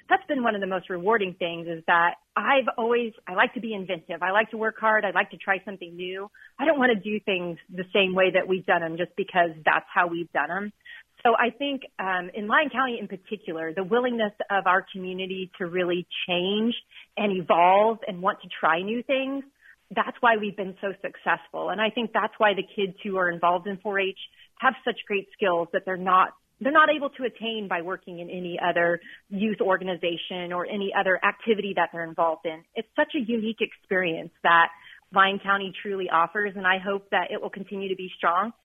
that's been one of the most rewarding things is that I like to be inventive. I like to work hard. I like to try something new. I don't want to do things the same way that we've done them just because that's how we've done them. So I think in Lyon County in particular, the willingness of our community to really change and evolve and want to try new things, that's why we've been so successful. And I think that's why the kids who are involved in 4-H have such great skills that they're not able to attain by working in any other youth organization or any other activity that they're involved in. It's such a unique experience that Lyon County truly offers, and I hope that it will continue to be strong.